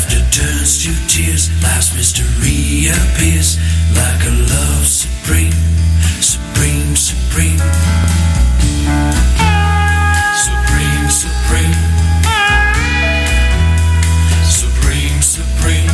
Laughter turns to tears, life's mystery appears like a love supreme, supreme, supreme. Supreme, supreme. Supreme, supreme.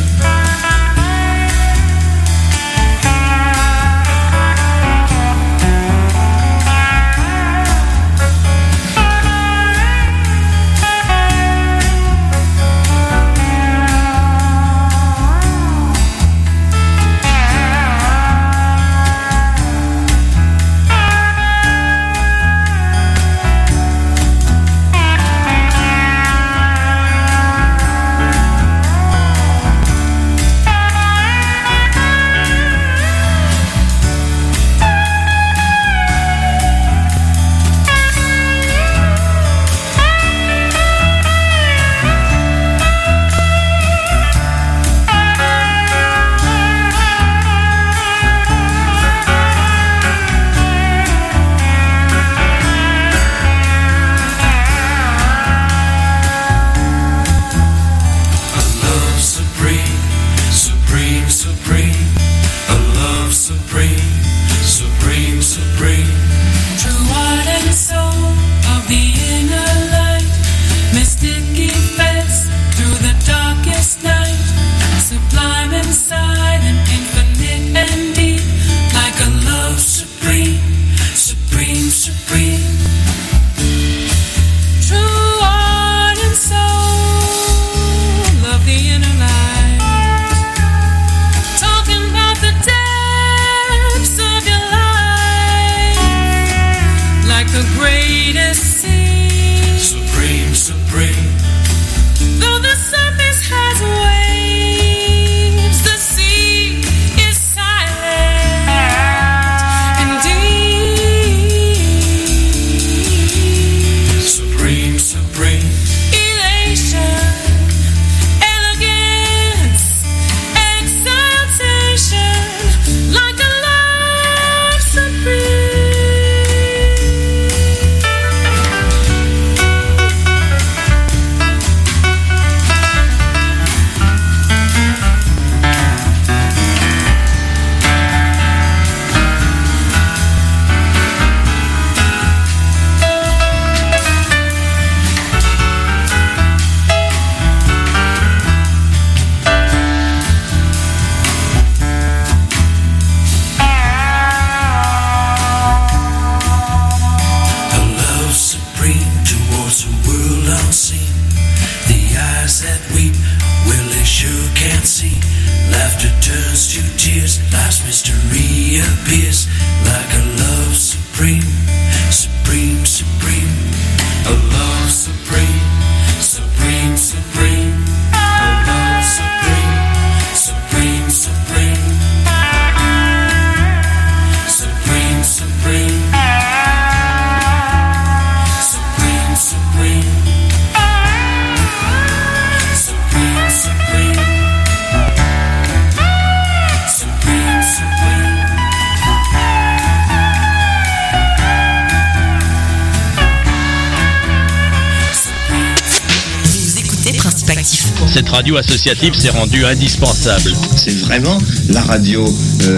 Cette radio associative s'est rendue indispensable. C'est vraiment la radio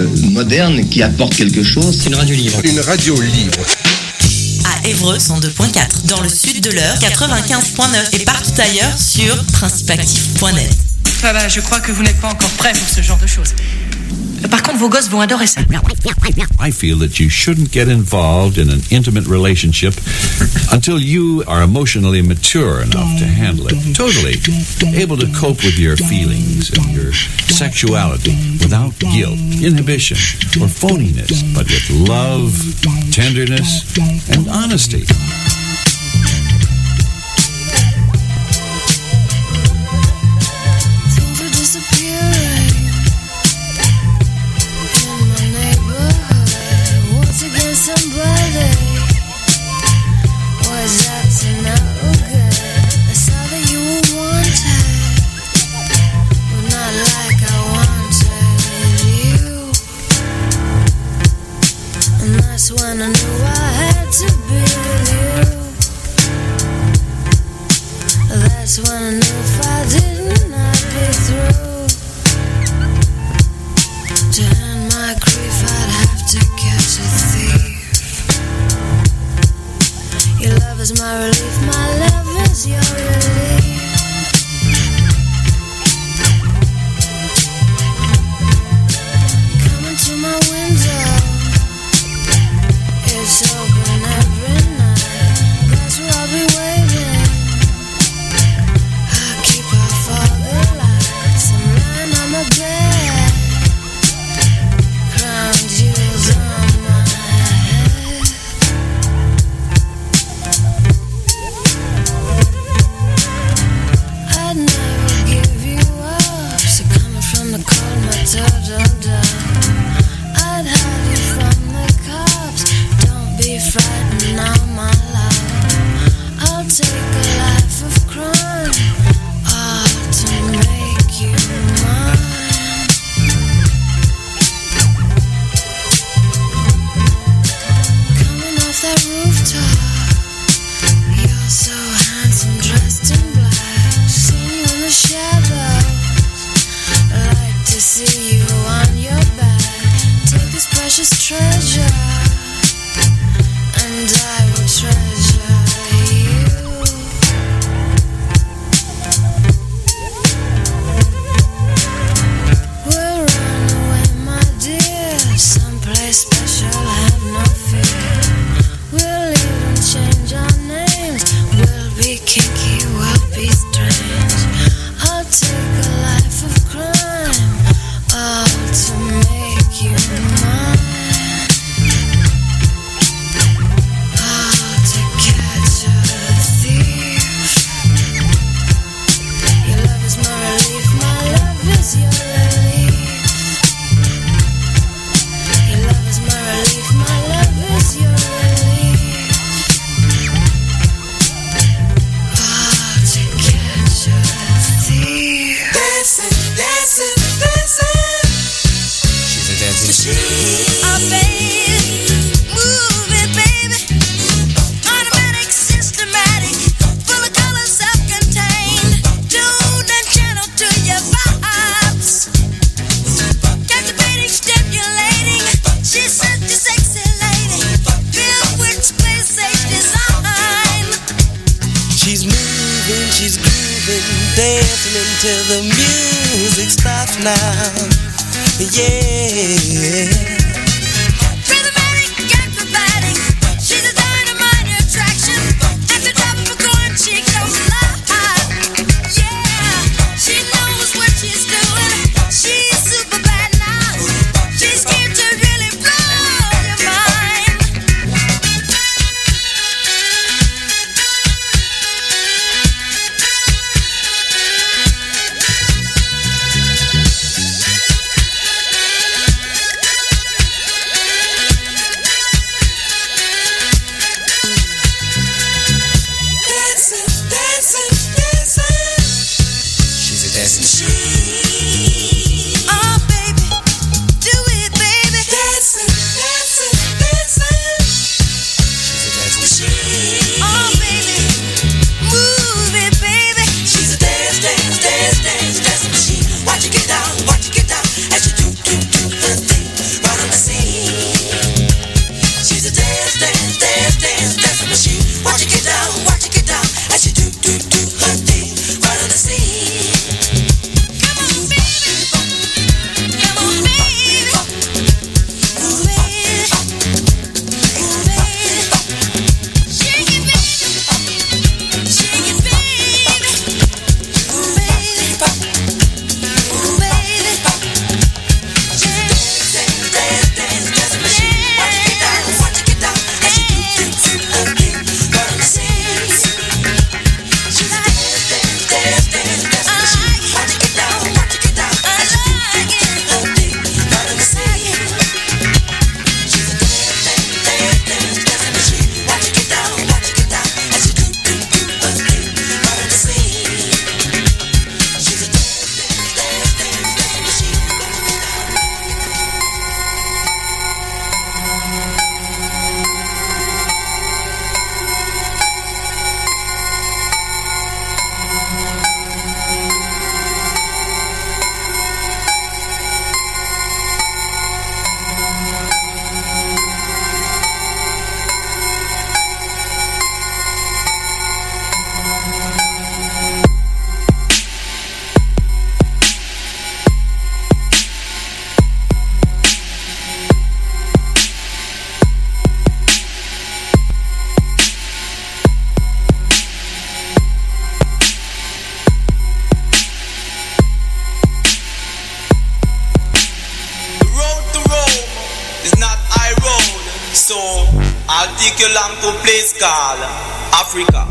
moderne qui apporte quelque chose. C'est une radio libre. Une radio libre. À Évreux 102.4, dans le sud de l'Eure 95.9 et partout ailleurs sur principeactif.net. Voilà, je crois que vous n'êtes pas encore prêts pour ce genre de choses. Par contre, vos gosses vont adorer ça. I feel that you shouldn't get involved in an intimate relationship until you are emotionally mature enough to handle it. Totally able to cope with your feelings and your sexuality without guilt, inhibition, or phoniness, but with love, tenderness, and honesty. When I knew I had to be with you, that's when I knew if I didn't, I'd be be through. To end my grief, I'd have to catch a thief. Your love is my relief, my love is your relief. Coming to my window, it's open every night. That's where I'll be waiting. I'll keep off all the lights. I'm lying on my bed, crown jewels on my head. I'd never give you up. So coming from the cold, my da-da-da. I'd hide you from the cops. Don't be frightened now, my love. I'll take a life of crime, all to make you mine. Coming off that rooftop, you're so handsome, dressed in black. Seen you in the shadows, like to see you on your back. Take this precious treasure, and I will treasure you. We'll run away, my dear, someplace special, have no fear. We'll even change our names. We'll be kinky, we'll be strange. I'll take a life of crime, all to make you mine. All to catch a thief. Your love is my relief, my love is your relief. Your love is my relief, my love is your relief. All to catch a thief. Dancing, dancing, dancing. She's a dancing machine. Oh, babe, move it, baby. Automatic, systematic, full of color, self-contained. Tuned and channeled to your vibes. Captivating, stimulating. She's such a sexy lady, filled with space age design. She's moving, she's grooving, dancing until the music stops now. Yeah. Rhythmatic, acrobatic. She's a dynamite attraction. At the top of a coin, she comes alive. Yeah, she knows what she's doing. She's super bad now. She's here to really blow your mind. I'll take you along to a place called Africa.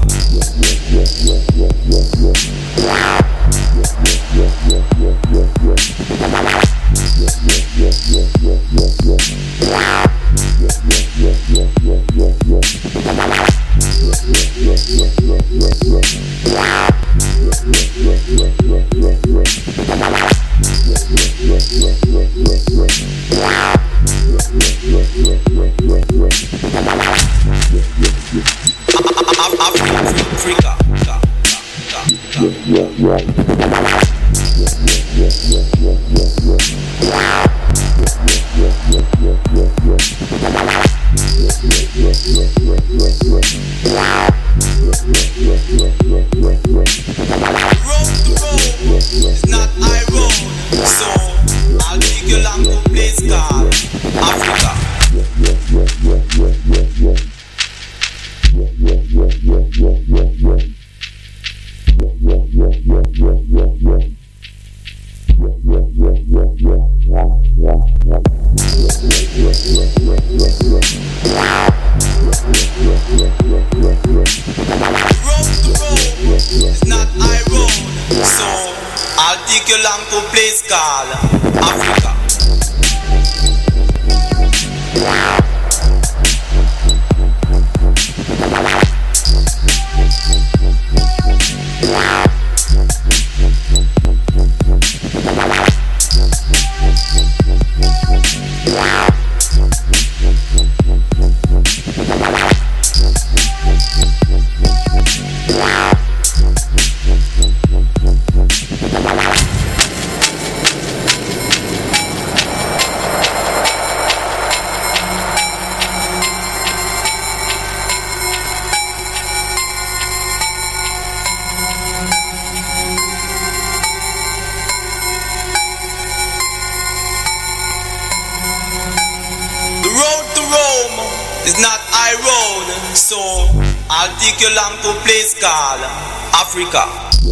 Africa.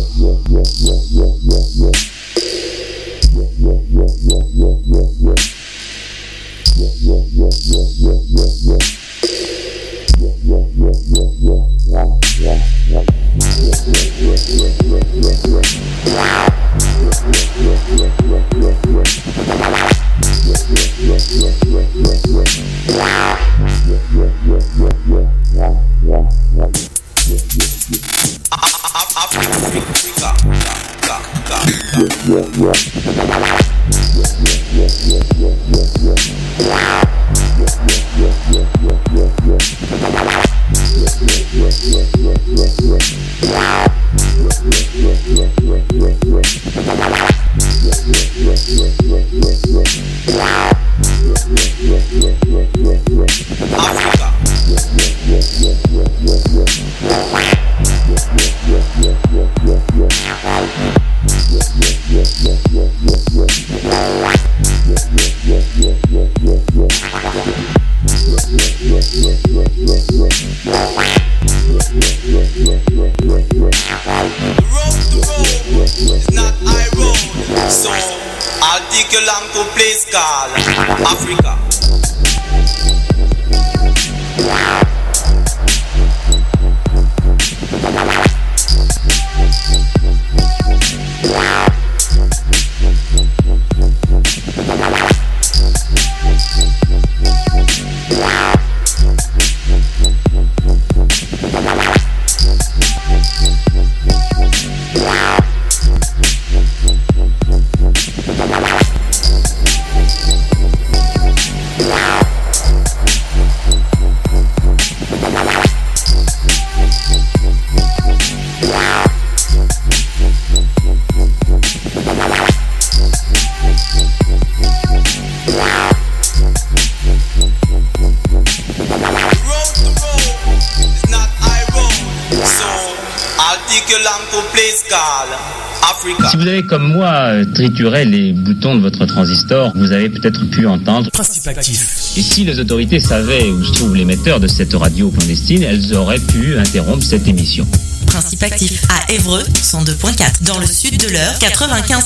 Si vous avez, comme moi, trituré les boutons de votre transistor, vous avez peut-être pu entendre Principe actif. Et si les autorités savaient où se trouve l'émetteur de cette radio clandestine, elles auraient pu interrompre cette émission. Principe actif à Évreux 102.4, dans le sud de l'heure 95.9. Forget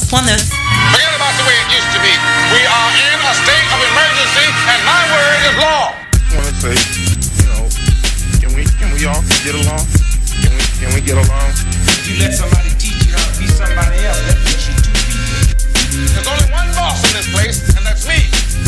about the way it used to be. We are in a state of emergency and my word is law. I want to say, get along? Can we get along? If you let somebody teach you how to be somebody else, that makes you two people. There's only one boss in this place, and that's me.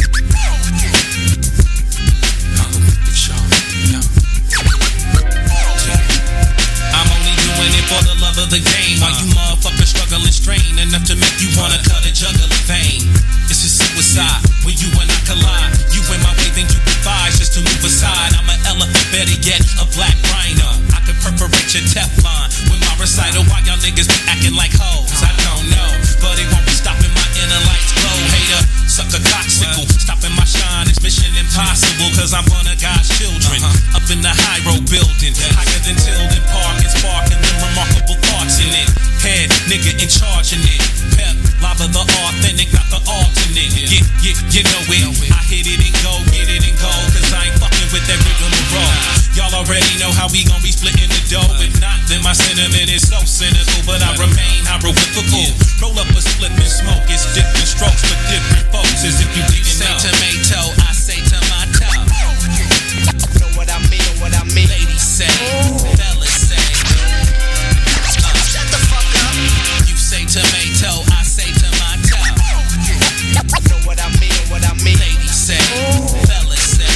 I'm only doing it for the love of the game. While you motherfuckers struggle and strain enough to make you wanna cut a jugular vein. It's a suicide when you and I collide. You in my way, then you advise just to move aside. I'm an elephant, better yet, a black rhino. I could perforate your Teflon with my recital. Why y'all niggas be acting like hoes? I don't know, but it won't be stopping my inner lights glow. Hater, suck a coxicle, stopping my shine. It's mission impossible, cause I'm one of God's children. Up in the high road building, higher than Tilden Park and sparking them remarkable thoughts in it. Head nigga in charge in it. Pep, lava the authentic, not the alternate. You know it. I hit it and go, get it and go, cause I ain't fucking with that rigmarole. Y'all already know how we gon' be splitting the dough. If not, then my sentiment is so cynical, but I remain hieroglyphical. Roll up a slip and smoke. It's different strokes for different folks. As if you didn't know. Say tomato, I say tomato. Know what I mean, what I mean. Ladies say, fellas say. Shut the fuck up. You say tomato, I say tomato. Know what I mean, what I mean. Ladies say, fellas say.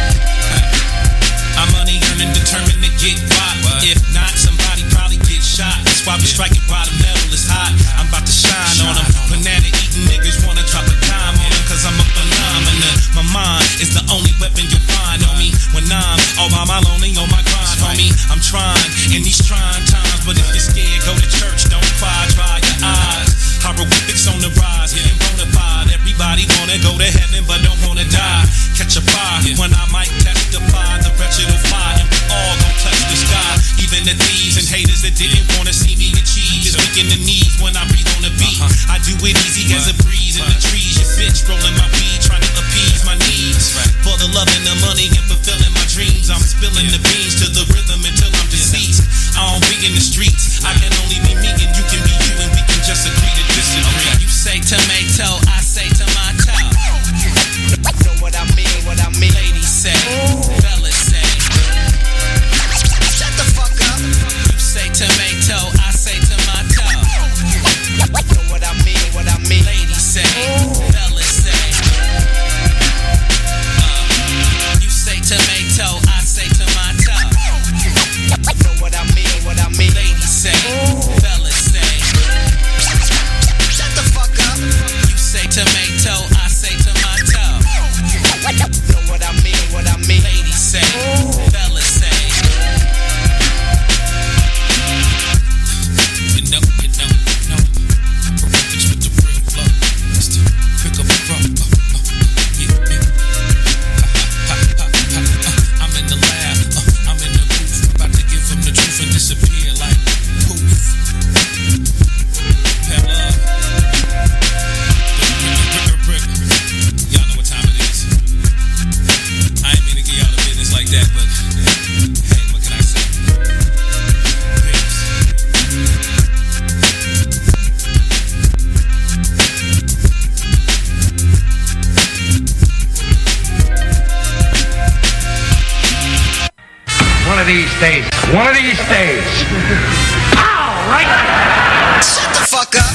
I'm money earning, determined to get wide. If not, somebody probably get shot. That's why we striking bottom level is hot. I'm about to shine on them. Banana eating niggas wanna drop a dime on them, cause I'm a phenomenon. My mind is the only weapon you'll find on me. When I'm all by my lonely on my grind, homie. I'm trying in these trying times, but if you're scared, go to church, don't cry, dry your eyes. Hieroglyphics on the rise, getting bona fide. Everybody wanna go to heaven, but don't wanna die. Catch a fire when I might testify. The wretched will fly, and we all gon' touch the sky. Even the thieves and haters that didn't wanna see me achieve is weak in the knees when I breathe on the beat. I do it easy as a breeze in the trees. Your bitch rolling my weed, trying to appease my needs. For the love and the money and fulfilling my dreams, I'm spilling the beans to the rhythm until I'm deceased. I don't be in the streets, I can only be me and you can be you, and we can just agree to disagree. You say tomato, I say tomato. Know what I mean, what I mean. Ladies say, fellas say. Shut the fuck up. You say tomato, I say tomato. Know what I mean, what I mean. Ladies say, fellas say. You say tomato, I say tomato. Know what I mean, what I mean. Ladies say, fellas say. Shut the fuck up. You say tomato, I say tomato. Know what I mean, what I mean. Ladies say, fellas say. You know. Records with the real flow. Just to pick up a rope. I'm in the lab. I'm in the booth. About to give them the truth and disappear like poof. Have love. Y'all know what time it is. I ain't mean to get y'all the business like that, but hey, what can I say? Peace. One of these days. One of these days. Ow! Right there. Shut the fuck up.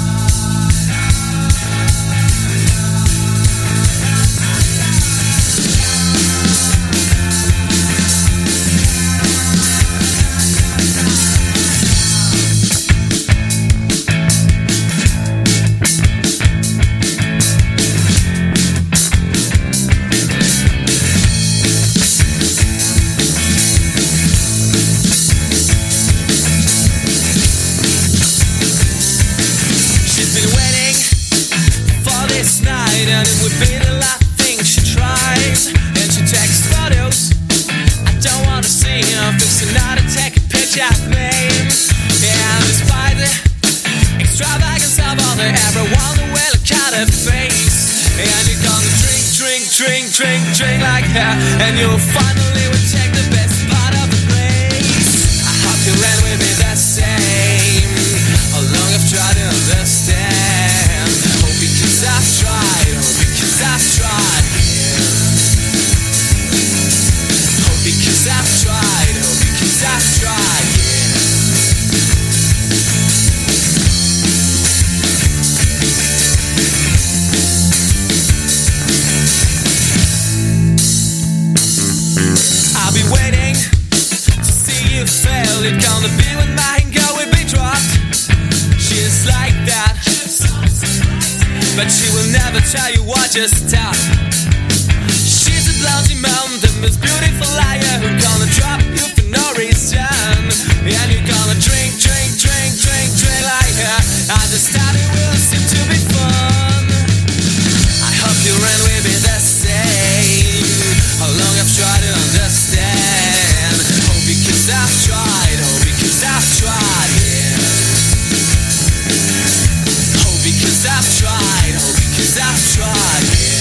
And it would be the last thing she tries. And she takes photos. I don't wanna see her. Fixing out to take a picture of me. And despite the extravagance of all the everyone will look at her face. And you're gonna drink like her. And you'll finally will take the best part of the place. I hope you'll end with me the same. How long I've tried to understand. Oh, because I've tried. Oh, because I've tried. Yeah. Oh, because I've tried. Oh, because 'cause I've tried, I'll be waiting to see you fail. It's gonna be when my anger will be dropped. She's like that, but she will never tell you what to stop. She's a bloody mom, the most beautiful liar, who's gonna drop you for no reason. And you're gonna drink like her. I just thought it will seem to be fun. I hope your end will be the same. How long I've tried to understand. Oh, because I've tried, oh, because I've tried, yeah. Oh, because I've tried, oh, because I've tried, yeah.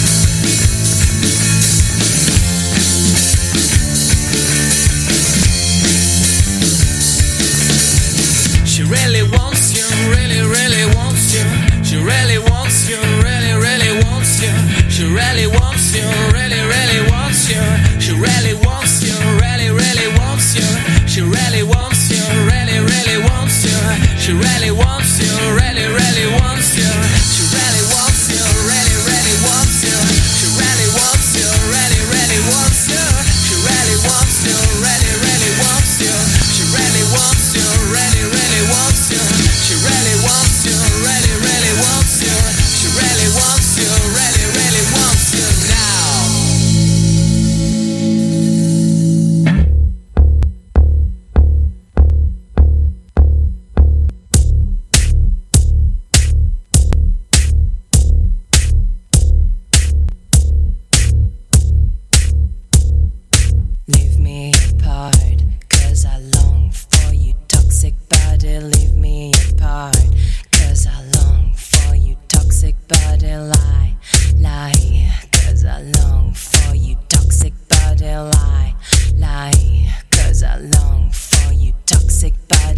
She really wants you, really, really wants you. She really wants you, really, really wants you. She really wants you, really, really wants you. She really wants you, really, really wants you. She really wants you, really, really wants you. She really wants you, really, really wants you. She really wants you, really, really wants you. She really wants you, really, really wants you. She really wants you, really, really wants you. She really wants you, really, really wants you. She really wants you, really, really wants you. She really wants you, really, really wants you now. Leave me apart, 'cause I long for you, toxic body. Leave me apart, 'cause I long for you, toxic body. Lie, lie, 'cause I long for you, toxic body. Lie, lie, 'cause I long for you, toxic body.